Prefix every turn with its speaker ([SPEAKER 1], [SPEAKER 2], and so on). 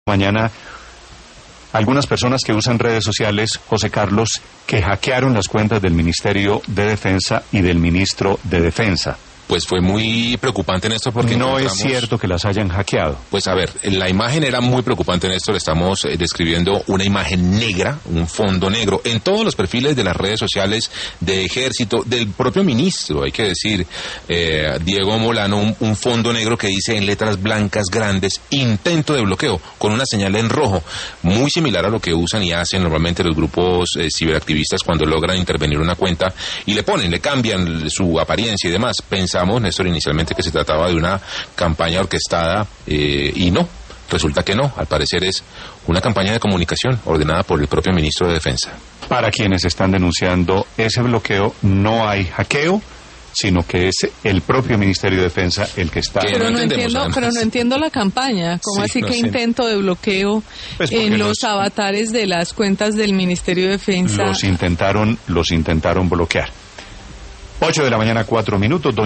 [SPEAKER 1] Mañana, algunas personas que usan redes sociales, José Carlos, que hackearon las cuentas del Ministerio de Defensa y del Ministro de Defensa.
[SPEAKER 2] Pues fue muy preocupante, Néstor, porque
[SPEAKER 1] no es cierto que las hayan hackeado.
[SPEAKER 2] Pues a ver, la imagen era muy preocupante, Néstor. Estamos describiendo una imagen negra, un fondo negro, en todos los perfiles de las redes sociales de Ejército, del propio ministro, hay que decir, Diego Molano, un fondo negro que dice en letras blancas grandes, intento de bloqueo, con una señal en rojo, muy similar a lo que usan y hacen normalmente los grupos ciberactivistas cuando logran intervenir una cuenta y le cambian su apariencia y demás. Pensamos, Néstor, inicialmente que se trataba de una campaña orquestada y no, resulta que no, al parecer es una campaña de comunicación ordenada por el propio ministro de Defensa.
[SPEAKER 1] Para quienes están denunciando ese bloqueo, no hay hackeo, sino que es el propio Ministerio de Defensa el que está...
[SPEAKER 3] Pero no entiendo la campaña, ¿cómo así que intento de bloqueo pues en los avatares de las cuentas del Ministerio de Defensa?
[SPEAKER 1] Los intentaron bloquear. 8 de la mañana, 4 minutos.